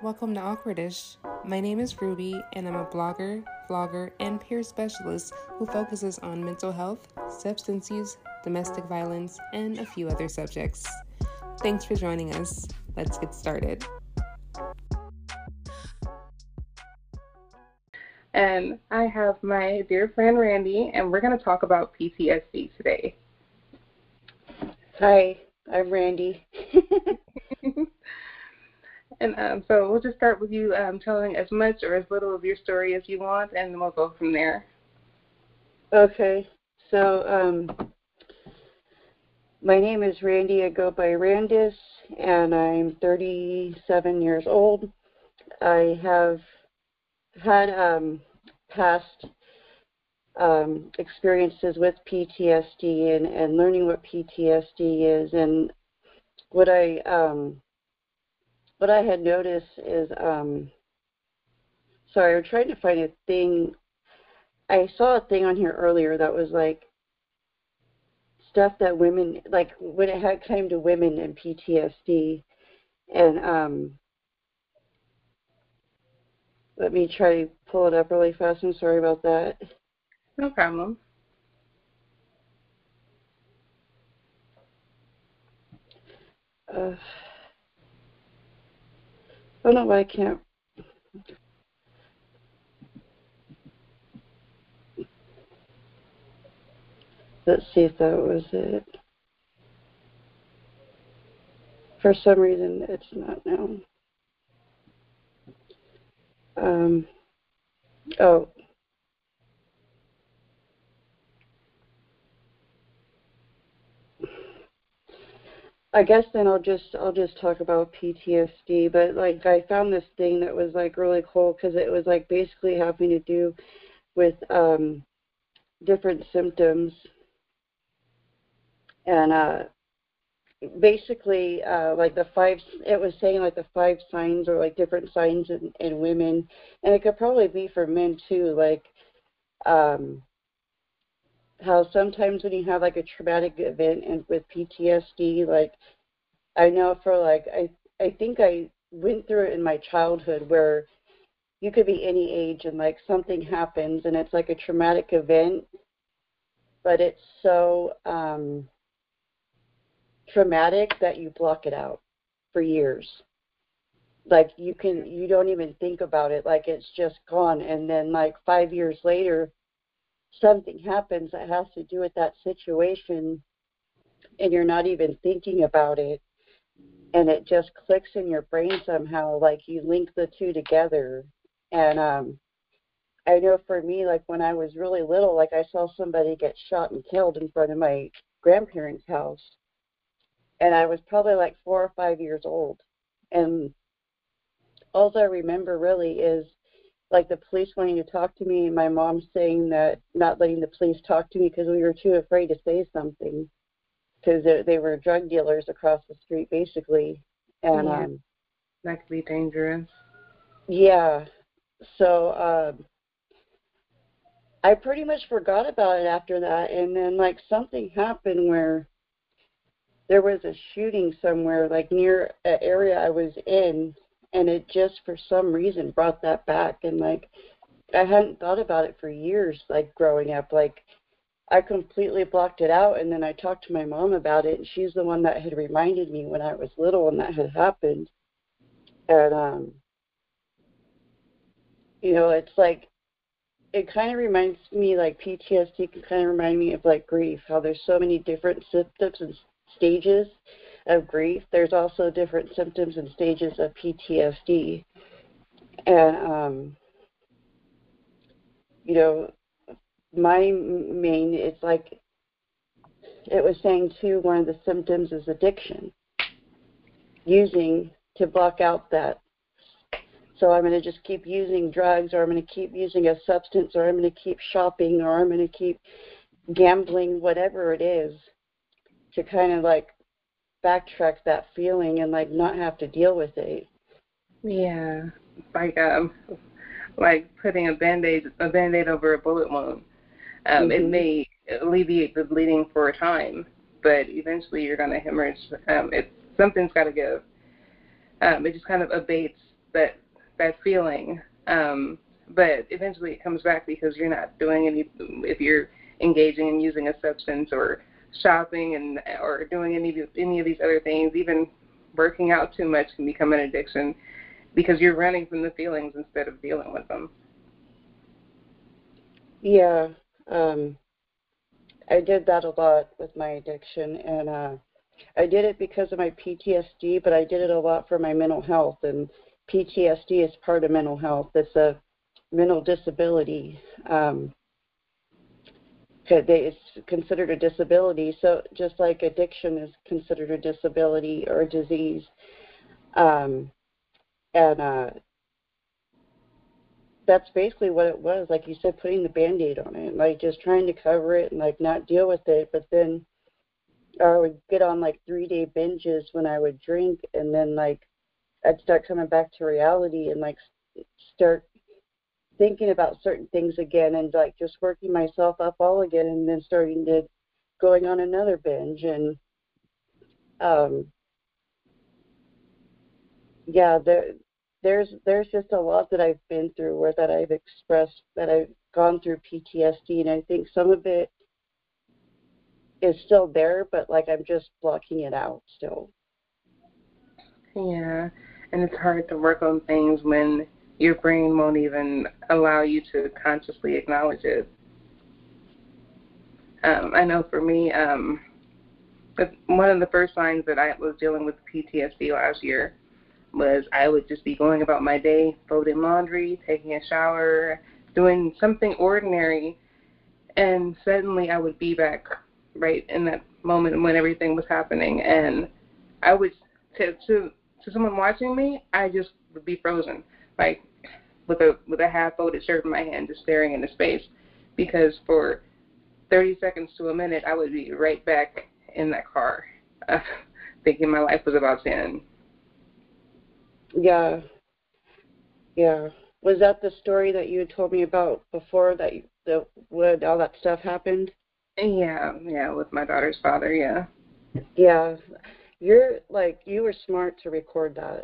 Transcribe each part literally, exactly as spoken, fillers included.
Welcome to Awkwardish. My name is Ruby, and I'm a blogger, vlogger, and peer specialist who focuses on mental health, substance use, domestic violence, and a few other subjects. Thanks for joining us. Let's get started. And I have my dear friend Randy, and we're going to talk about P T S D today. Hi, I'm Randy. And um, so we'll just start with you um, telling as much or as little of your story as you want, and then we'll go from there. Okay, so um, my name is Randy. I go by Randis, and I'm thirty-seven years old. I have had um, past um, experiences with P T S D and, and learning what P T S D is, and what I um, what I had noticed is, um, sorry, I'm trying to find a thing. I saw a thing on here earlier that was like stuff that women, like when it had came to women and P T S D, and um, let me try to pull it up really fast. I'm sorry about that. No problem. Uh, I don't know why I can't. Let's see if that was it. For some reason, it's not now. Um, oh. I guess then I'll just I'll just talk about P T S D. But like I found this thing that was like really cool because it was like basically having to do with um, different symptoms, and uh, basically uh, like the five. It was saying like the five signs or like different signs in, in women, and it could probably be for men too. Like um, how sometimes when you have like a traumatic event and with P T S D, like I know for like, I, I think I went through it in my childhood where you could be any age and like something happens and it's like a traumatic event, but it's so um, traumatic that you block it out for years. Like you can, you don't even think about it, like it's just gone. And then like five years later, something happens that has to do with that situation and you're not even thinking about it. And it just clicks in your brain somehow, like you link the two together. And um, I know for me, like when I was really little, like I saw somebody get shot and killed in front of my grandparents' house. And I was probably like four or five years old. And all I remember really is like the police wanting to talk to me and my mom saying that not letting the police talk to me because we were too afraid to say something. Because they were drug dealers across the street, basically, and yeah, um, that could be dangerous. Yeah, so um, I pretty much forgot about it after that, and then like something happened where there was a shooting somewhere, like near an area I was in, and it just for some reason brought that back, and like I hadn't thought about it for years, like growing up, like. I completely blocked it out, and then I talked to my mom about it, and she's the one that had reminded me when I was little and that had happened. And, um, you know, it's like, it kind of reminds me, like P T S D can kind of remind me of like grief, how there's so many different symptoms and stages of grief. There's also different symptoms and stages of P T S D. And, um, you know, my main, it's like, it was saying too, one of the symptoms is addiction, using to block out that. So I'm going to just keep using drugs, or I'm going to keep using a substance, or I'm going to keep shopping, or I'm going to keep gambling, whatever it is, to kind of like backtrack that feeling and like not have to deal with it. Yeah, like um, like putting a band-aid a band-aid over a bullet wound. Um, mm-hmm. It may alleviate the bleeding for a time, but eventually you're going to hemorrhage. Um, it something's got to give. Um, it just kind of abates that that feeling. Um, but eventually it comes back because you're not doing any, if you're engaging in using a substance or shopping and or doing any of, any of these other things, even working out too much can become an addiction because you're running from the feelings instead of dealing with them. Yeah, um, I did that a lot with my addiction, and uh, I did it because of my P T S D, but I did it a lot for my mental health, and P T S D is part of mental health. It's a mental disability. Um, it's considered a disability, so just like addiction is considered a disability or a disease. Um, and uh, that's basically what it was. Like you said, putting the Band-Aid on it, like just trying to cover it and like not deal with it. But then I would get on like three-day binges when I would drink, and then like I'd start coming back to reality and like start thinking about certain things again, and like just working myself up all again, and then starting to going on another binge. And um, yeah, there there's there's just a lot that I've been through, or that I've expressed, that I've gone through P T S D, and I think some of it is still there, but like I'm just blocking it out still. Yeah, and it's hard to work on things when your brain won't even allow you to consciously acknowledge it. Um, I know for me, um, one of the first signs that I was dealing with P T S D last year was I would just be going about my day, folding laundry, taking a shower, doing something ordinary, and suddenly I would be back right in that moment when everything was happening, and I would, to to, to someone watching me, I just would be frozen, like with a with a half-folded shirt in my hand, just staring into space, because for thirty seconds to a minute, I would be right back in that car, uh, thinking my life was about to end. Yeah, yeah. Was that the story that you had told me about before, that you, the when all that stuff happened? Yeah, yeah, with my daughter's father, yeah. Yeah, you're like you were smart to record that.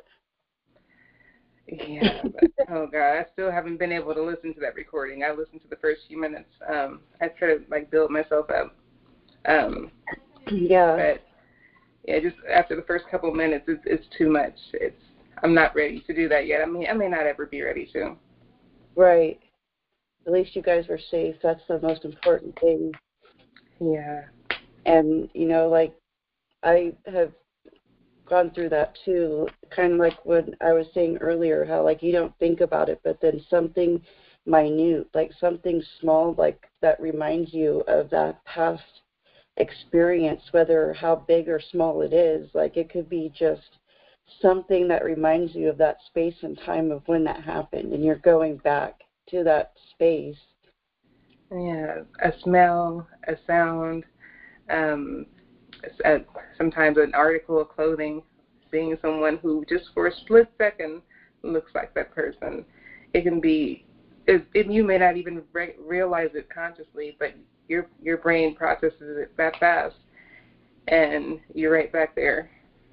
Yeah, but, oh God, I still haven't been able to listen to that recording. I listened to the first few minutes. Um, I try to like build myself up. Um, yeah. But yeah, just after the first couple of minutes, it's it's too much. It's I'm not ready to do that yet. I mean, I may not ever be ready to. Right. At least you guys were safe. That's the most important thing. Yeah. And you know, like I have gone through that too, kind of like what I was saying earlier, how like you don't think about it, but then something minute, like something small, like that reminds you of that past experience, whether how big or small it is. Like it could be just something that reminds you of that space and time of when that happened, and you're going back to that space. Yeah, a smell, a sound, um, a, sometimes an article of clothing, seeing someone who just for a split second looks like that person. It can be, it, it, you may not even re- realize it consciously, but your your brain processes it that fast, and you're right back there.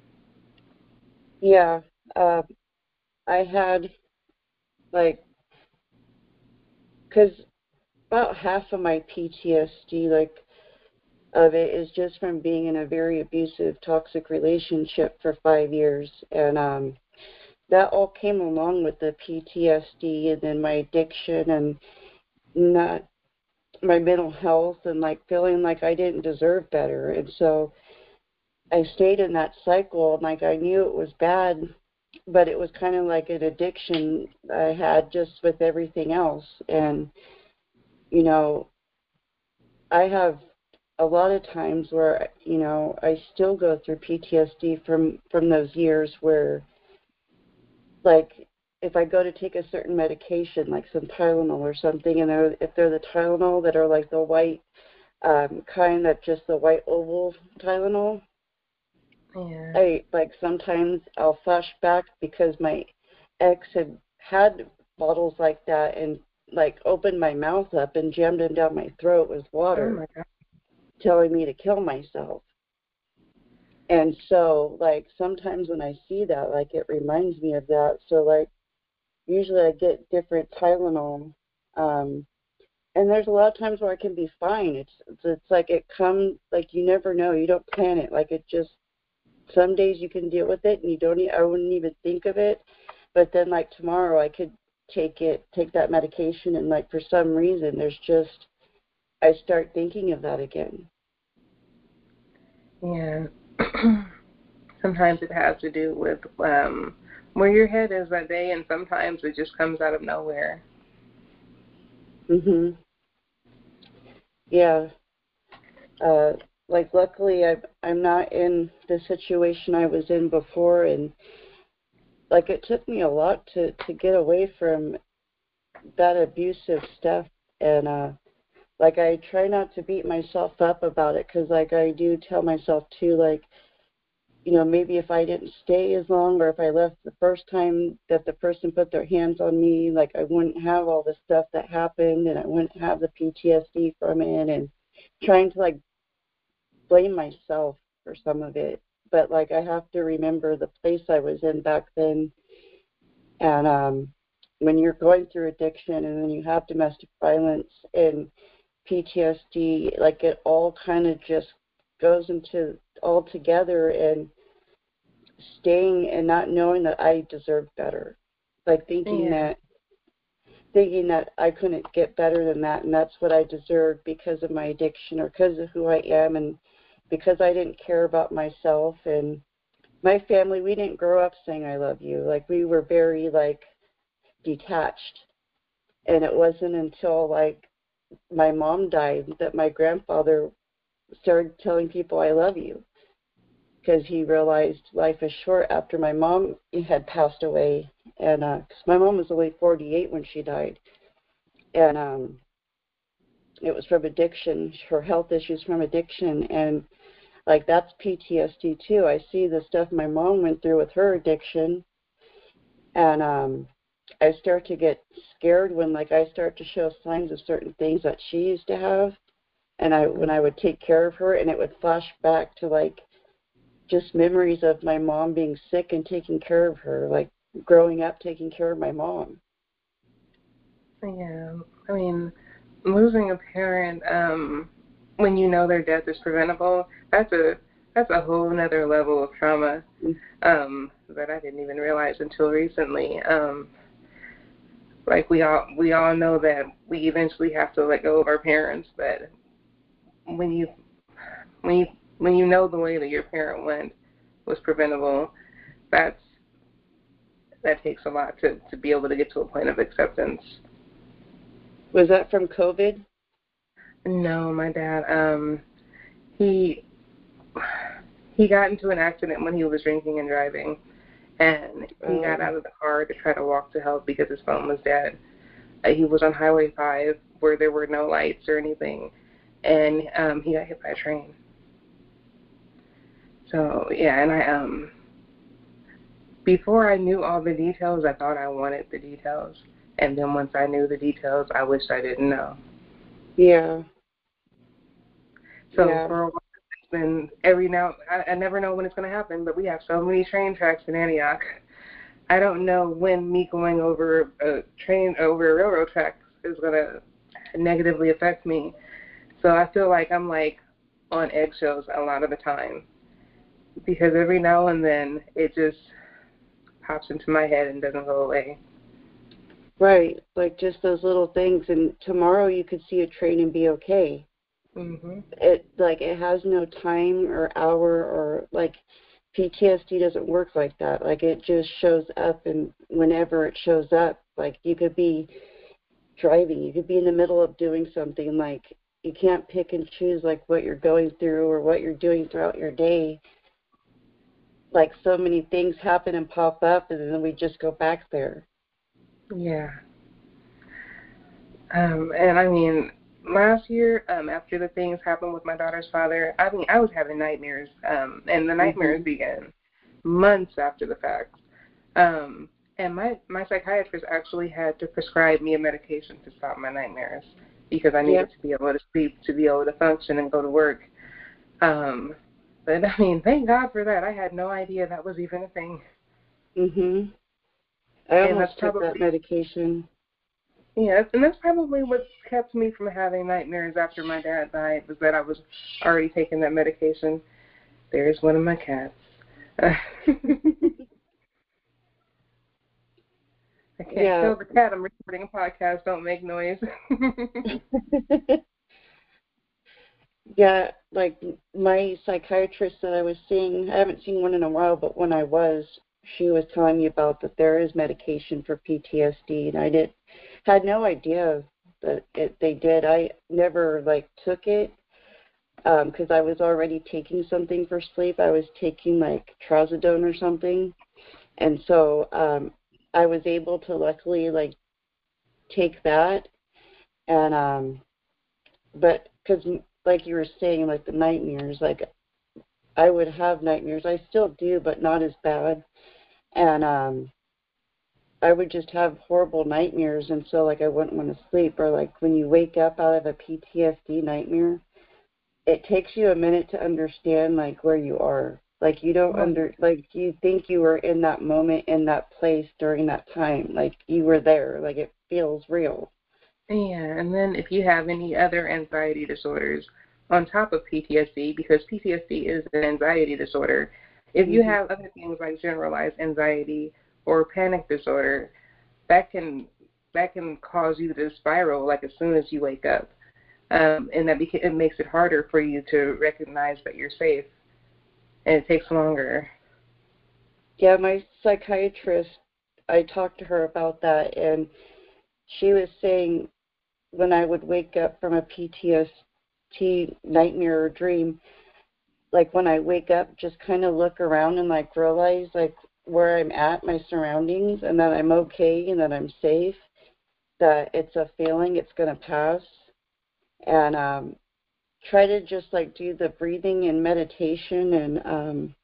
Yeah, uh, I had like, because about half of my P T S D, like, of it is just from being in a very abusive, toxic relationship for five years. And um, that all came along with the P T S D, and then my addiction, and not my mental health, and like feeling like I didn't deserve better. And so I stayed in that cycle, and like I knew it was bad, but it was kind of like an addiction I had just with everything else. And, you know, I have a lot of times where, you know, I still go through P T S D from, from those years where, like, if I go to take a certain medication, like some Tylenol or something, and they're, if they're the Tylenol that are like the white um, kind, that just the white oval Tylenol, yeah. I, like, sometimes I'll flash back because my ex had had bottles like that, and, like, opened my mouth up and jammed them down my throat with water. Oh my God. Telling me to kill myself. And so, like, sometimes when I see that, like, it reminds me of that. So, like, usually I get different Tylenol. Um, and there's a lot of times where I can be fine. It's it's like it comes, like you never know. You don't plan it. Like it just, some days you can deal with it and you don't, e- I wouldn't even think of it. But then like tomorrow I could take it, take that medication, and like for some reason there's just, I start thinking of that again. Yeah. Sometimes it has to do with um, where your head is that day, and sometimes it just comes out of nowhere. Mhm. Yeah. Uh, like luckily I I'm not in the situation I was in before, and like it took me a lot to to get away from that abusive stuff, and uh like I try not to beat myself up about it, because like I do tell myself too, like, you know, maybe if I didn't stay as long, or if I left the first time that the person put their hands on me, like I wouldn't have all the stuff that happened, and I wouldn't have the P T S D from it, and trying to like blame myself for some of it. But like I have to remember the place I was in back then, and um when you're going through addiction and then you have domestic violence and P T S D, like it all kind of just goes into all together, and staying and not knowing that I deserve better, like thinking Yeah. that thinking that I couldn't get better than that, and that's what I deserve because of my addiction or because of who I am, and because I didn't care about myself. And my family, we didn't grow up saying I love you. Like we were very like detached, and it wasn't until like my mom died that my grandfather started telling people I love you, because he realized life is short after my mom had passed away. And uh 'cause my mom was only forty-eight when she died, and um it was from addiction, her health issues from addiction. And like that's P T S D too. I see the stuff my mom went through with her addiction, and um I start to get scared when like I start to show signs of certain things that she used to have, and I when I would take care of her, and it would flash back to like just memories of my mom being sick and taking care of her, like growing up taking care of my mom. Yeah. I mean, losing a parent, um, when you know their death is preventable, that's a that's a whole nother level of trauma um, that I didn't even realize until recently. Um, like we all we all know that we eventually have to let go of our parents, but when you when you when you know the way that your parent went was preventable, that's that takes a lot to, to be able to get to a point of acceptance. Was that from COVID? No, my dad, um, he he got into an accident when he was drinking and driving, and he got out of the car to try to walk to help because his phone was dead. Uh, he was on Highway five where there were no lights or anything, and um, he got hit by a train. So yeah, and I um before I knew all the details, I thought I wanted the details, and then once I knew the details, I wished I didn't know. Yeah. So yeah. for a while, it's been every now, I, I never know when it's going to happen, but we have so many train tracks in Antioch. I don't know when me going over a train, over a railroad track is going to negatively affect me. So I feel like I'm like on eggshells a lot of the time, because every now and then it just pops into my head and doesn't go away. Right, like just those little things, and tomorrow you could see a train and be okay. Mm-hmm. It like it has no time or hour, or like P T S D doesn't work like that. Like it just shows up, and whenever it shows up, like you could be driving, you could be in the middle of doing something, like you can't pick and choose like what you're going through or what you're doing throughout your day. Like so many things happen and pop up, and then we just go back there. Yeah. Um, and I mean, last year, um, after the things happened with my daughter's father, I mean, I was having nightmares, um, and the nightmares mm-hmm. began months after the fact. Um, and my, my psychiatrist actually had to prescribe me a medication to stop my nightmares because I needed yeah. to be able to sleep, to be able to function and go to work. Um, but I mean, thank God for that. I had no idea that was even a thing. Mhm. I and that's almost took probably that medication. yeah, and that's probably what kept me from having nightmares after my dad died, was that I was already taking that medication. There's one of my cats. I can't Yeah. kill the cat. I'm recording a podcast. Don't make noise. Yeah, like my psychiatrist that I was seeing, I haven't seen one in a while, but when I was, she was telling me about that there is medication for P T S D, and I did had no idea that it, they did. I never like took it because um, I was already taking something for sleep. I was taking like trazodone or something, and so um, I was able to luckily like take that, and um, but because like you were saying, like the nightmares, like I would have nightmares. I still do, but not as bad. And um, I would just have horrible nightmares, and so like I wouldn't want to sleep. Or like when you wake up out of a P T S D nightmare, it takes you a minute to understand like where you are. Like you don't under like you think you were in that moment in that place during that time. Like you were there. Like it feels real. Yeah, and then if you have any other anxiety disorders on top of P T S D, because P T S D is an anxiety disorder, if you Mm-hmm. have other things like generalized anxiety or panic disorder, that can that can cause you to spiral like as soon as you wake up, um, and that beca- it makes it harder for you to recognize that you're safe, and it takes longer. Yeah, my psychiatrist, I talked to her about that, and she was saying when I would wake up from a P T S D nightmare or dream, like when I wake up, just kind of look around and like realize like where I'm at, my surroundings, and that I'm okay and that I'm safe, that it's a feeling, it's going to pass, and um, try to just like do the breathing and meditation. And um,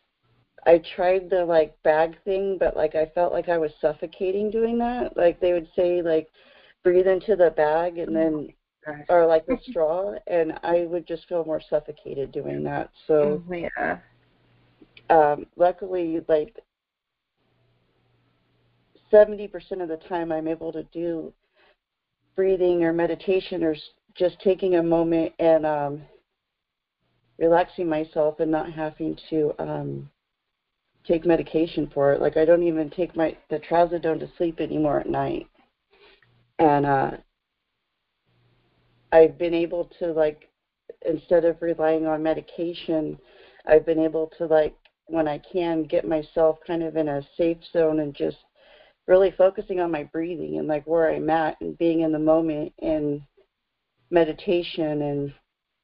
I tried the like bag thing, but like I felt like I was suffocating doing that. Like they would say like breathe into the bag and then or like the straw, and I would just feel more suffocated doing that. So yeah. um, luckily, like seventy percent of the time I'm able to do breathing or meditation or just taking a moment and um, relaxing myself and not having to um, take medication for it. Like I don't even take my the trazodone to sleep anymore at night. And uh, I've been able to like, instead of relying on medication, I've been able to like, when I can, get myself kind of in a safe zone and just really focusing on my breathing and like where I'm at and being in the moment in meditation and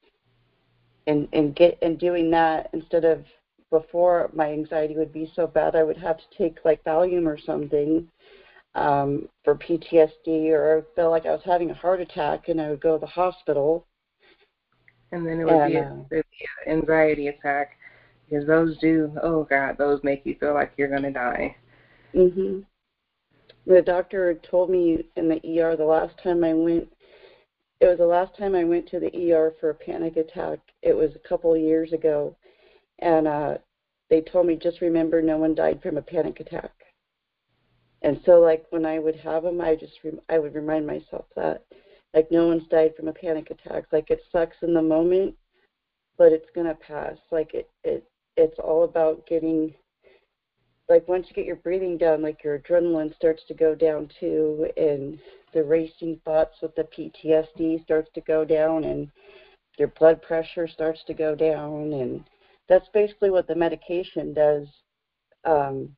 and and get and doing that instead of before my anxiety would be so bad I would have to take like Valium or something um, for P T S D, or I felt like I was having a heart attack and I would go to the hospital. And then it would and, be uh, an anxiety attack, because those do, oh God, those make you feel like you're going to die. mhm. The doctor told me in the E R the last time I went, it was the last time I went to the E R for a panic attack. It was a couple of years ago. And uh, they told me, just remember, no one died from a panic attack. And so, like, when I would have them, I just, re- I would remind myself that, like, no one's died from a panic attack. Like, it sucks in the moment, but it's going to pass. Like, it, it, it's all about getting, like, once you get your breathing down, like, your adrenaline starts to go down, too, and the racing thoughts with the P T S D starts to go down, and your blood pressure starts to go down, and that's basically what the medication does. Um,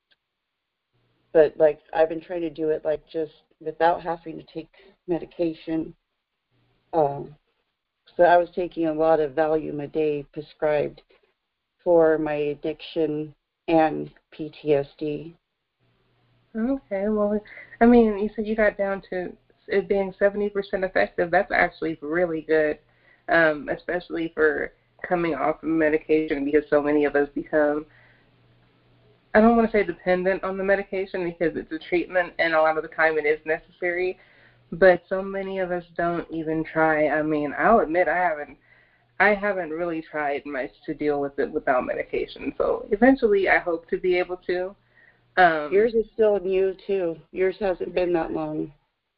but like I've been trying to do it like just without having to take medication. Um, so I was taking a lot of Valium a day prescribed for my addiction and P T S D. Okay, well, I mean, you said you got down to it being seventy percent effective. That's actually really good, um, especially for coming off of medication, because so many of us become, I don't want to say dependent on the medication because it's a treatment and a lot of the time it is necessary, but so many of us don't even try. I mean, I'll admit I haven't I haven't really tried much to deal with it without medication. So eventually I hope to be able to. Um, Yours is still new, too. Yours hasn't been that long.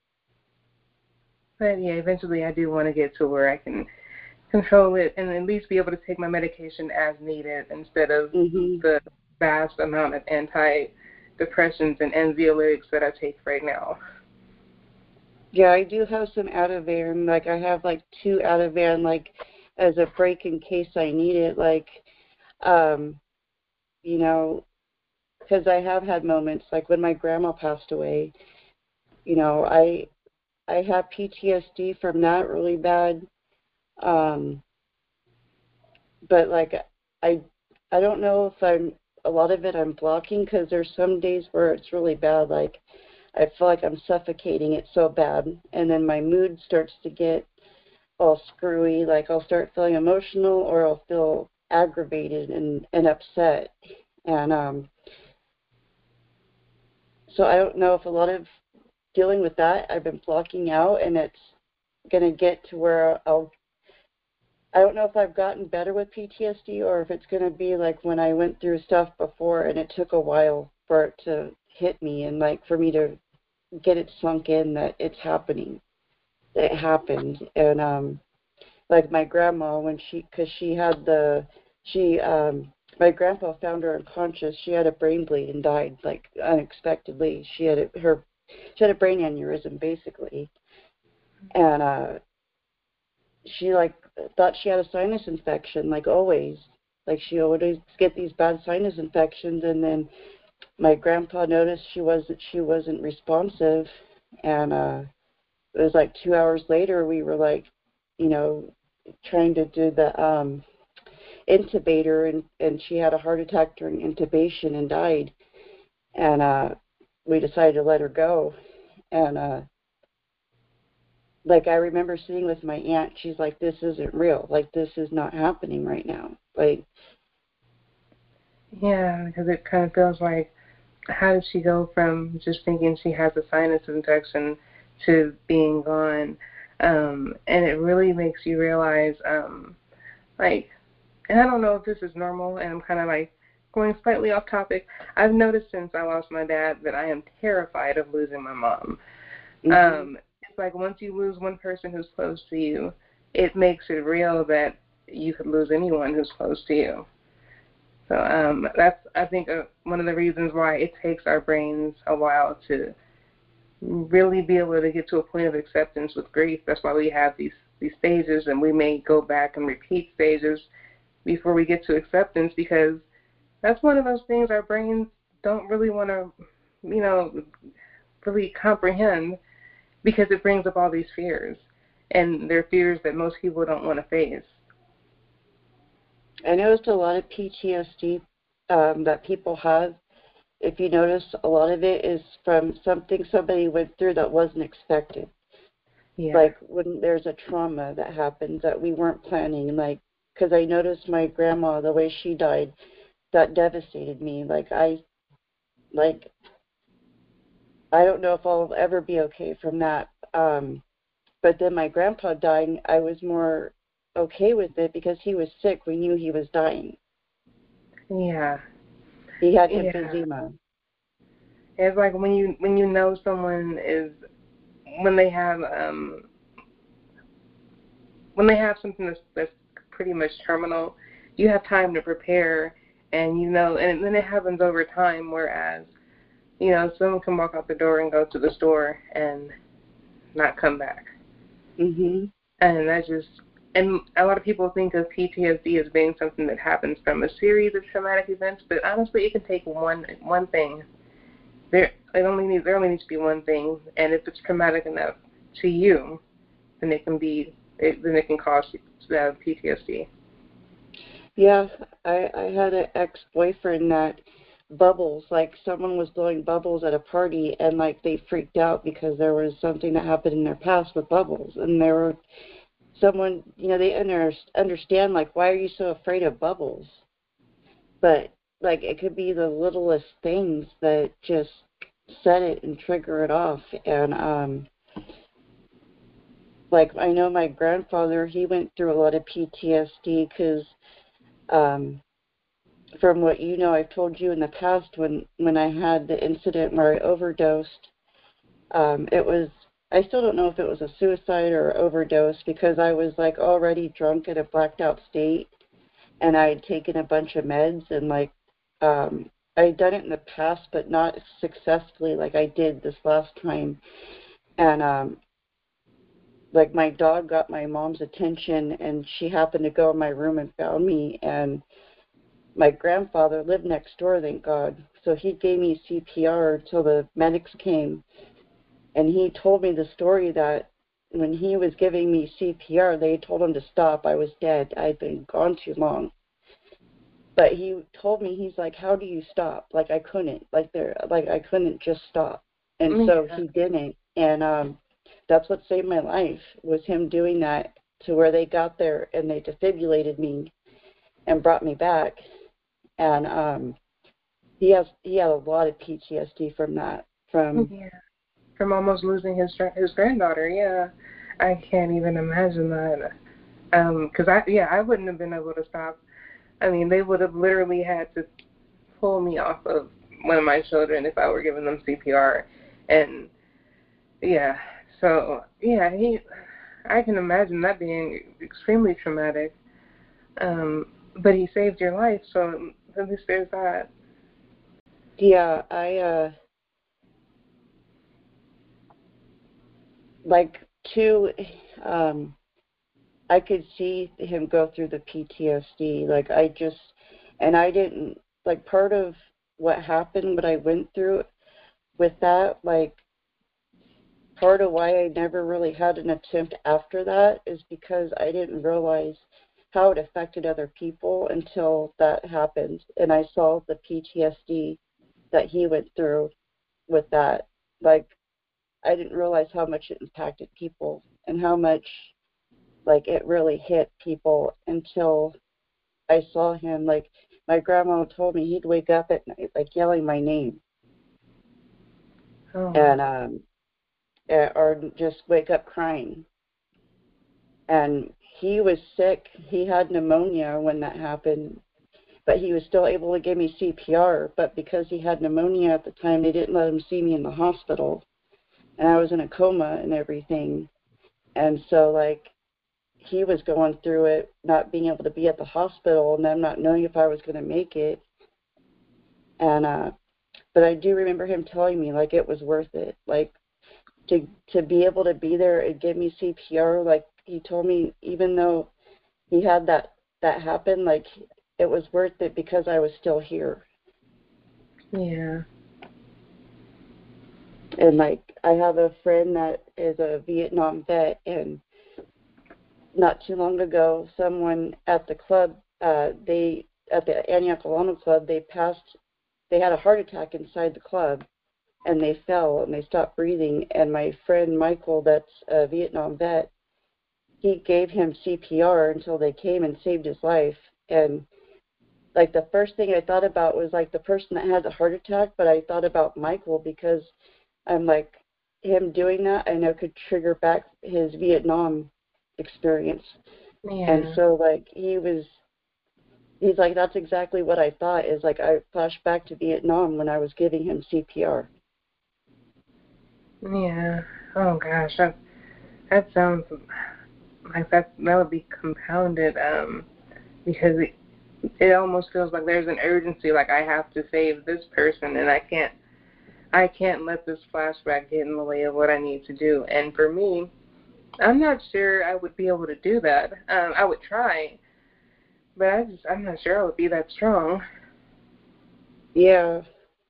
But, yeah, eventually I do want to get to where I can control it and at least be able to take my medication as needed instead of Mm-hmm. the vast amount of antidepressants and anxiolytics that I take right now. Yeah, I do have some Ativan. Like, I have, like, two Ativan, like, as a break in case I need it. Like, um, you know, because I have had moments, like when my grandma passed away, you know, I I have P T S D from that really bad. Um, but, like, I, I don't know if I'm, a lot of it I'm blocking because there's some days where it's really bad. Like, I feel like I'm suffocating it so bad. And then my mood starts to get all screwy. Like, I'll start feeling emotional or I'll feel aggravated and, and upset. And um, so I don't know if a lot of dealing with that, I've been blocking out, and it's going to get to where I'll, I don't know if I've gotten better with P T S D or if it's going to be like when I went through stuff before and it took a while for it to hit me and like for me to get it sunk in that it's happening, that it happened. And um, like my grandma, when she, because she had the, she, um, my grandpa found her unconscious. She had a brain bleed and died like unexpectedly. She had a, her, she had a brain aneurysm basically, and uh, she like thought she had a sinus infection, like always. Like she always get these bad sinus infections, and then my grandpa noticed she wasn't she wasn't responsive, and uh, it was like two hours later we were like, you know, trying to do the um, intubator, and and she had a heart attack during intubation and died, and uh, we decided to let her go, and uh, like I remember sitting with my aunt, she's like, this isn't real. Like, this is not happening right now. Like, yeah, because it kind of feels like, how did she go from just thinking she has a sinus infection to being gone? Um, and it really makes you realize, um, like, and I don't know if this is normal, and I'm kind of like going slightly off topic. I've noticed since I lost my dad that I am terrified of losing my mom. mm-hmm. Um, it's like once you lose one person who's close to you, it makes it real that you could lose anyone who's close to you. So um, that's, I think, uh, one of the reasons why it takes our brains a while to really be able to get to a point of acceptance with grief. That's why we have these, these stages, and we may go back and repeat stages before we get to acceptance, because that's one of those things our brains don't really want to, you know, really comprehend, because it brings up all these fears, and they're fears that most people don't want to face. I noticed a lot of P T S D um, that people have. If you notice, a lot of it is from something somebody went through that wasn't expected. Yeah. Like when there's a trauma that happens that we weren't planning. Like, because I noticed my grandma, the way she died, that devastated me. Like I, like I don't know if I'll ever be okay from that. Um, but then my grandpa dying, I was more okay with it because he was sick. We knew he was dying. Yeah. He had Yeah. emphysema. It's like when you when you know someone is, when they have um when they have something that's that's pretty much terminal, you have time to prepare, and you know, and then it happens over time. Whereas, you know, someone can walk out the door and go to the store and not come back. Mhm. And that just, and a lot of people think of P T S D as being something that happens from a series of traumatic events, but honestly, it can take one one thing. There, it only needs there only needs to be one thing, and if it's traumatic enough to you, then it can be, it, then it can cause uh, P T S D. Yeah, I I had an ex-boyfriend that bubbles, like someone was blowing bubbles at a party, and like they freaked out because there was something that happened in their past with bubbles, and there were someone, you know, they under, understand like, why are you so afraid of bubbles? But like it could be the littlest things that just set it and trigger it off. And um like I know my grandfather, he went through a lot of P T S D because um from what you know, I've told you in the past when, when I had the incident where I overdosed, um, it was, I still don't know if it was a suicide or overdose because I was like already drunk in a blacked out state and I had taken a bunch of meds and like, um, I had done it in the past, but not successfully like I did this last time. And, um, like my dog got my mom's attention and she happened to go in my room and found me, and my grandfather lived next door, thank God. So he gave me C P R until the medics came, and he told me the story that when he was giving me C P R, they told him to stop. I was dead. I'd been gone too long. But he told me, he's like, how do you stop? Like I couldn't, like there, like I couldn't just stop. And so he didn't. And um, that's what saved my life, was him doing that, to where they got there and they defibrillated me and brought me back. And um, he has he had a lot of P T S D from that. From yeah, from almost losing his his granddaughter. Yeah, I can't even imagine that. Um, cause I yeah I wouldn't have been able to stop. I mean, they would have literally had to pull me off of one of my children if I were giving them C P R. And yeah, so yeah, he, I can imagine that being extremely traumatic. Um, but he saved your life, so at least there's that. Yeah, I uh, like too. Um, I could see him go through the P T S D. Like I just, and I didn't like part of what happened, what I went through with that. Like part of why I never really had an attempt after that is because I didn't realize how it affected other people until that happened, and I saw the P T S D that he went through with that. Like I didn't realize how much it impacted people and how much like it really hit people until I saw him. Like my grandma told me he'd wake up at night like yelling my name. Oh. And um or just wake up crying. And he was sick. He had pneumonia when that happened, but he was still able to give me C P R. But because he had pneumonia at the time, they didn't let him see me in the hospital, and I was in a coma and everything. And so like he was going through it, not being able to be at the hospital, and them not knowing if I was going to make it. And uh, but I do remember him telling me like it was worth it, like to to be able to be there and give me C P R. Like he told me, even though he had that that happen, like it was worth it because I was still here. Yeah. And like I have a friend that is a Vietnam vet, and not too long ago, someone at the club, uh, they at the Antioch Alano Club, they passed, they had a heart attack inside the club, and they fell and they stopped breathing. And my friend Michael, that's a Vietnam vet, he gave him C P R until they came and saved his life. And like the first thing I thought about was like the person that had the heart attack, but I thought about Michael because I'm like, him doing that I know could trigger back his Vietnam experience. Yeah. And so like he was, he's like, that's exactly what I thought, is like I flashed back to Vietnam when I was giving him C P R. Yeah. Oh gosh, that that sounds like that that would be compounded, um, because it, it almost feels like there's an urgency, like I have to save this person, and I can't I can't let this flashback get in the way of what I need to do. And for me, I'm not sure I would be able to do that. Um, I would try, but I just I'm not sure I would be that strong. Yeah.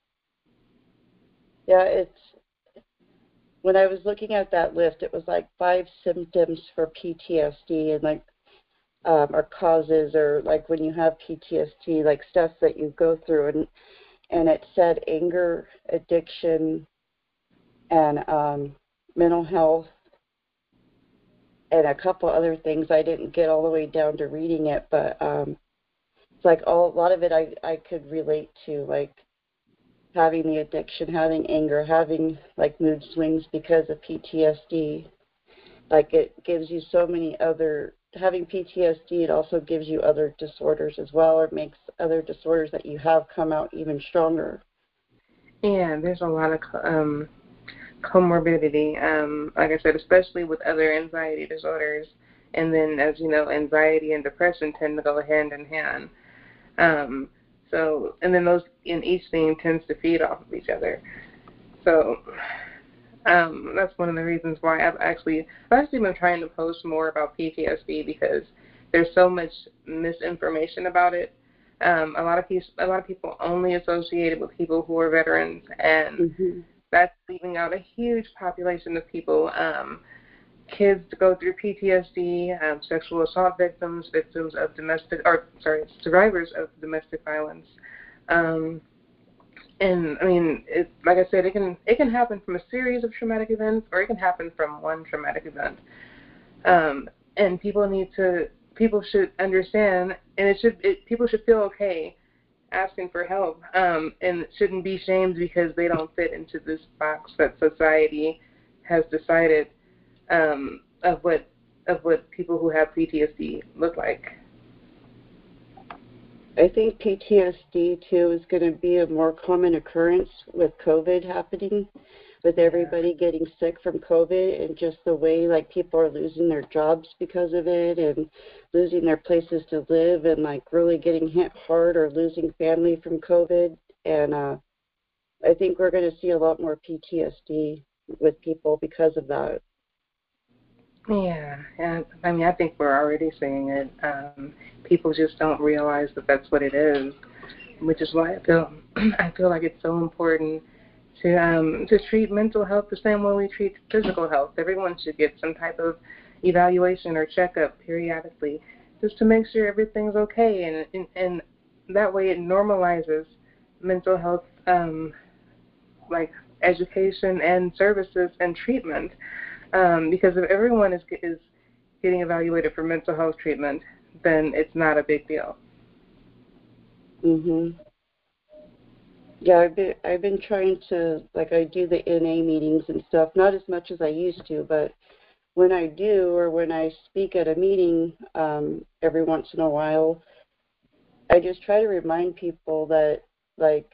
Yeah, it's, when I was looking at that list, it was like five symptoms for P T S D, and like um, or causes, or like when you have P T S D, like stuff that you go through, and and it said anger, addiction, and um, mental health, and a couple other things. I didn't get all the way down to reading it, but um, it's like all, a lot of it I, I could relate to, like having the addiction, having anger, having like mood swings because of P T S D. Like it gives you so many other having P T S D, it also gives you other disorders as well, or makes other disorders that you have come out even stronger. Yeah, there's a lot of um, comorbidity, um, like I said, especially with other anxiety disorders. And then, as you know, anxiety and depression tend to go hand in hand. Um, so, and then those in each thing tends to feed off of each other. So, um, that's one of the reasons why I've actually I've actually been trying to post more about P T S D, because there's so much misinformation about it. Um, a lot of people, a lot of people only associate it with people who are veterans, and Mm-hmm. that's leaving out a huge population of people. Um, kids go through P T S D, um, sexual assault victims, victims of domestic, or sorry, survivors of domestic violence. Um, and I mean, it, like I said, it can it can happen from a series of traumatic events, or it can happen from one traumatic event. Um, and people need to, people should understand, and it should, it, people should feel okay asking for help, um, and shouldn't be shamed because they don't fit into this box that society has decided um, of what of what people who have P T S D look like. I think P T S D, too, is going to be a more common occurrence with COVID happening, with everybody getting sick from COVID, and just the way, like, people are losing their jobs because of it and losing their places to live and, like, really getting hit hard or losing family from COVID. And uh, I think we're going to see a lot more P T S D with people because of that. Yeah, and I mean, I think we're already seeing it. Um, people just don't realize that that's what it is, which is why I feel I feel like it's so important to um, to treat mental health the same way we treat physical health. Everyone should get some type of evaluation or checkup periodically, just to make sure everything's okay, and and, and that way it normalizes mental health, um, like education and services and treatment. Um, because if everyone is is getting evaluated for mental health treatment, then it's not a big deal. Mhm. Yeah, I've been I've been trying to, like, I do the N A meetings and stuff, not as much as I used to, but when I do, or when I speak at a meeting um, every once in a while, I just try to remind people that, like,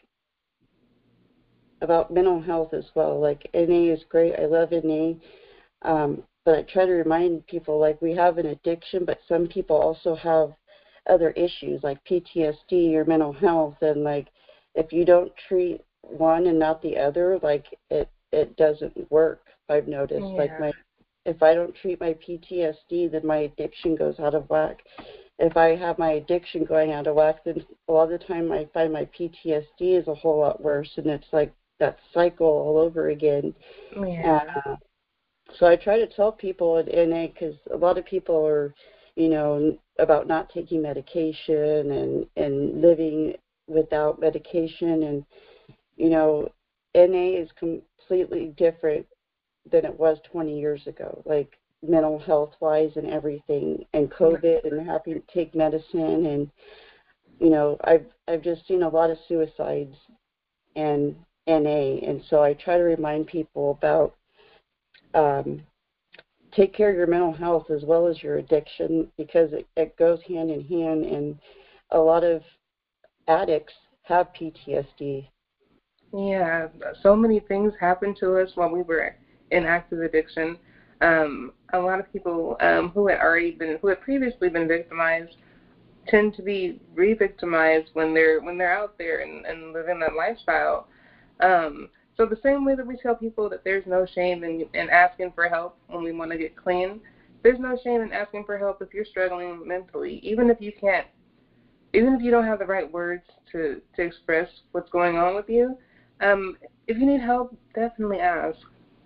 about mental health as well. Like, N A is great. I love N A. Um, but I try to remind people, like, we have an addiction, but some people also have other issues like P T S D or mental health. And, like, if you don't treat one and not the other, like, it, it doesn't work, I've noticed. Yeah. Like, my if I don't treat my P T S D, then my addiction goes out of whack. If I have my addiction going out of whack, then a lot of the time I find my P T S D is a whole lot worse, and it's like that cycle all over again. Yeah. Uh, so I try to tell people at N A, because a lot of people are, you know, about not taking medication and, and living without medication. And, you know, N A is completely different than it was twenty years ago, like mental health-wise and everything, and COVID and having to take medicine. And, you know, I've, I've just seen a lot of suicides and N A. And so I try to remind people about um, take care of your mental health as well as your addiction, because it, it goes hand in hand, and a lot of addicts have P T S D. Yeah, so many things happened to us while we were in active addiction. Um, a lot of people um, who had already been, who had previously been victimized, tend to be re-victimized when they're when they're out there and, and living that lifestyle. Um, so the same way that we tell people that there's no shame in, in asking for help when we want to get clean, there's no shame in asking for help if you're struggling mentally, even if you can't, even if you don't have the right words to, to express what's going on with you. Um, if you need help, definitely ask.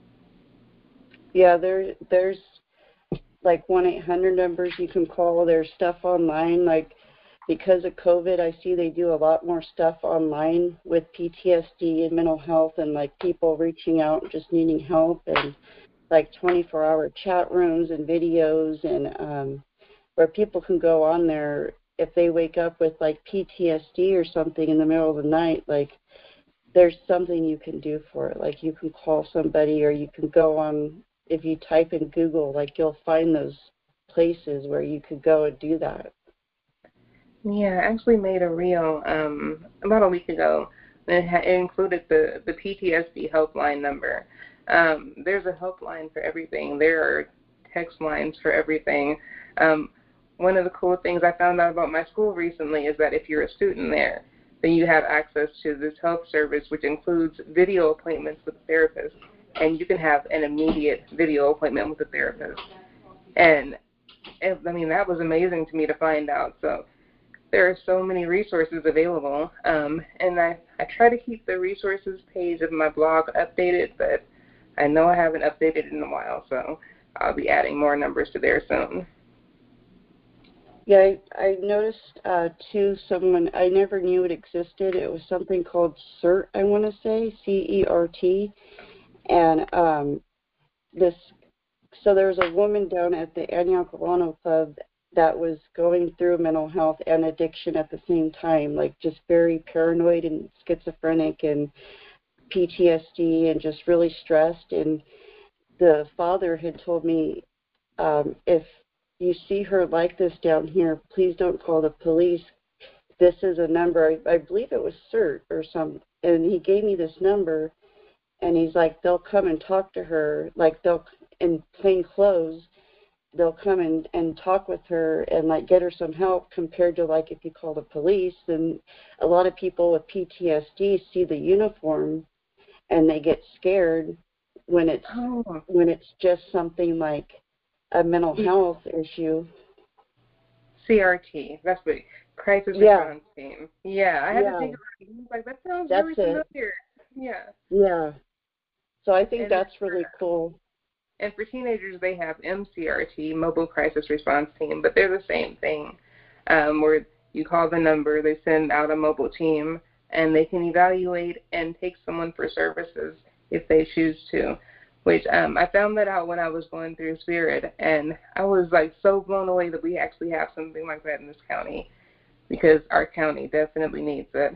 Yeah, there there's like one eight hundred numbers you can call. There's stuff online, like, because of COVID, I see they do a lot more stuff online with P T S D and mental health, and, like, people reaching out and just needing help, and, like, twenty-four hour chat rooms and videos, and um, where people can go on there if they wake up with, like, P T S D or something in the middle of the night. Like, there's something you can do for it. Like, you can call somebody, or you can go on, if you type in Google, like, you'll find those places where you could go and do that. Yeah, I actually made a reel um, about a week ago. It, ha- it included the, the P T S D helpline number. Um, there's a helpline for everything. There are text lines for everything. Um, one of the cool things I found out about my school recently is that if you're a student there, then you have access to this health service, which includes video appointments with a therapist, and you can have an immediate video appointment with a therapist. And, and I mean, that was amazing to me to find out. So there are so many resources available, um, and I, I try to keep the resources page of my blog updated, but I know I haven't updated it in a while, so I'll be adding more numbers to there soon. Yeah, I, I noticed, uh, too, someone, I never knew it existed. It was something called CERT, I want to say, C E R T, and um, this, so there was a woman down at the Antioch Alano Club that was going through mental health and addiction at the same time, like just very paranoid and schizophrenic and P T S D and just really stressed. And the father had told me, um, if you see her like this down here, please don't call the police. This is a number, I, I believe it was CERT or some, and he gave me this number, and he's like, they'll come and talk to her, like they'll, in plain clothes, they'll come and, and talk with her and like get her some help, compared to like if you call the police. And a lot of people with P T S D see the uniform and they get scared when it's Oh. when it's just something like a mental health issue. C R T, that's what, Crisis Yeah. Response Team. Yeah, I had Yeah. to think about it. I was like, that sounds That's really it. familiar. Yeah. Yeah. So I think And that's really cool. And for teenagers, they have M C R T, Mobile Crisis Response Team, but they're the same thing, um, where you call the number, they send out a mobile team, and they can evaluate and take someone for services if they choose to, which um, I found that out when I was going through Spirit, and I was like so blown away that we actually have something like that in this county, because our county definitely needs it.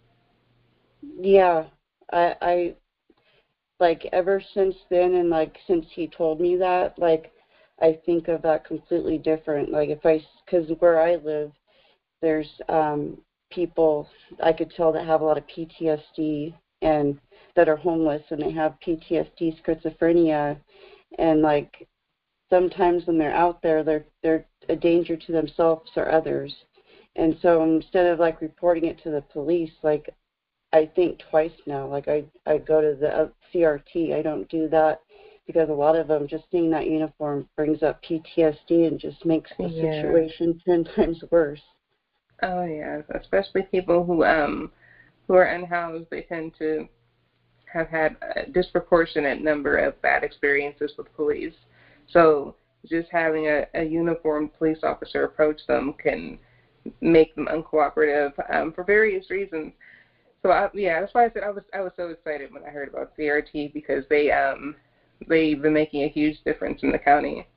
Yeah. I, I like ever since then, and like since he told me that, like I think of that completely different. Like if I, because where I live, there's um, people I could tell that have a lot of P T S D and that are homeless, and they have P T S D, schizophrenia, and like sometimes when they're out there, they're they're a danger to themselves or others. And so instead of like reporting it to the police, like I think twice now. Like I, I go to the uh, C R T. I don't do that because a lot of them, just seeing that uniform brings up P T S D and just makes the Yeah. situation ten times worse. Oh yeah, especially people who um who are unhoused. They tend to have had a disproportionate number of bad experiences with police. So just having a, a uniformed police officer approach them can make them uncooperative um, for various reasons. So I, yeah, that's why I said I was I was so excited when I heard about C R T, because they um they've been making a huge difference in the county.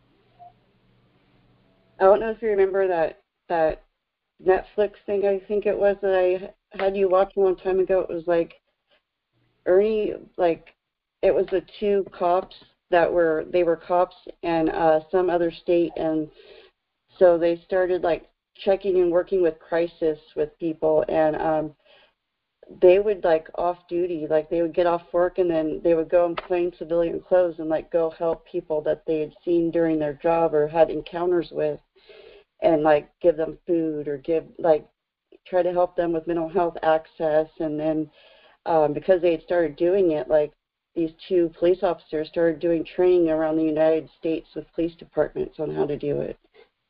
I don't know if you remember that that Netflix thing. I think it was that I had you watch a long time ago. It was like Ernie, like it was the two cops that were they were cops in uh, some other state, and so they started like checking and working with crisis with people, and um, they would like off duty, like they would get off work and then they would go in plain civilian clothes and like go help people that they had seen during their job or had encounters with, and like give them food or give like try to help them with mental health access. And then um, because they had started doing it, like these two police officers started doing training around the United States with police departments on how to do it.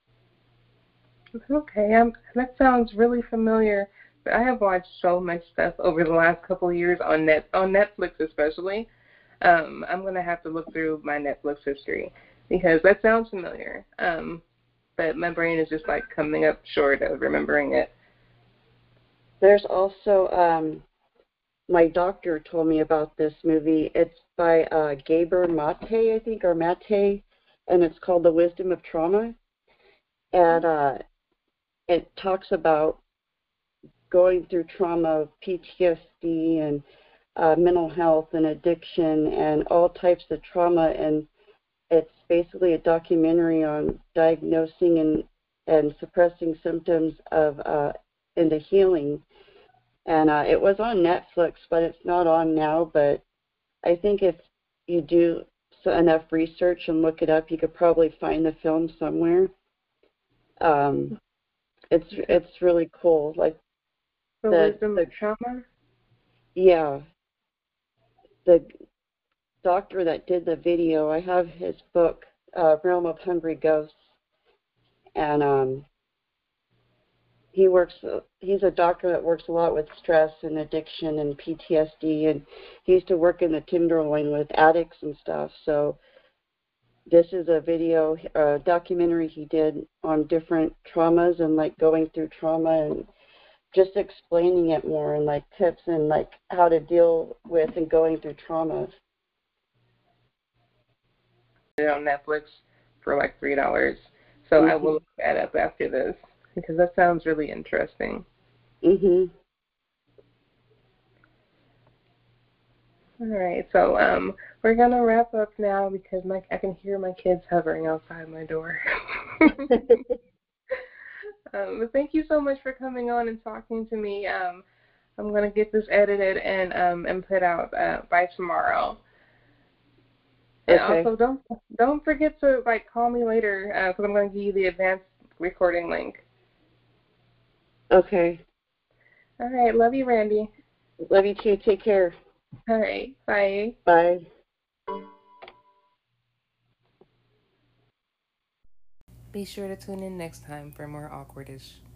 Okay, um, that sounds really familiar. But I have watched so much stuff over the last couple of years on net on Netflix, especially. Um, I'm gonna have to look through my Netflix history because that sounds familiar. Um, but my brain is just like coming up short of remembering it. There's also um, my doctor told me about this movie. It's by uh, Gabor Mate, I think, or Mate, and it's called The Wisdom of Trauma. And uh, it talks about going through trauma of P T S D and uh, mental health and addiction and all types of trauma. And it's basically a documentary on diagnosing and and suppressing symptoms of uh, into healing. And uh, it was on Netflix, but it's not on now. But I think if you do so enough research and look it up, you could probably find the film somewhere. Um, it's it's really cool. Like The, the, wisdom the of trauma? yeah, the doctor that did the video, I have his book, uh, Realm of Hungry Ghosts, and um, he works. He's a doctor that works a lot with stress and addiction and P T S D, and he used to work in the Tenderloin with addicts and stuff. So this is a video, a documentary he did on different traumas and like going through trauma and just explaining it more and like tips and like how to deal with and going through trauma. On Netflix for like three dollars. So Mm-hmm. I will look that up after this because that sounds really interesting. Mhm. All right, so um, we're gonna wrap up now because my I can hear my kids hovering outside my door. um, but thank you so much for coming on and talking to me. Um, I'm gonna get this edited and um and put out uh, by tomorrow. And Okay. also, don't don't forget to like call me later because uh, I'm going to give you the advanced recording link. Okay. All right, love you, Randy. Love you too. Take care. All right, bye. Bye. Be sure to tune in next time for more Awkwardish.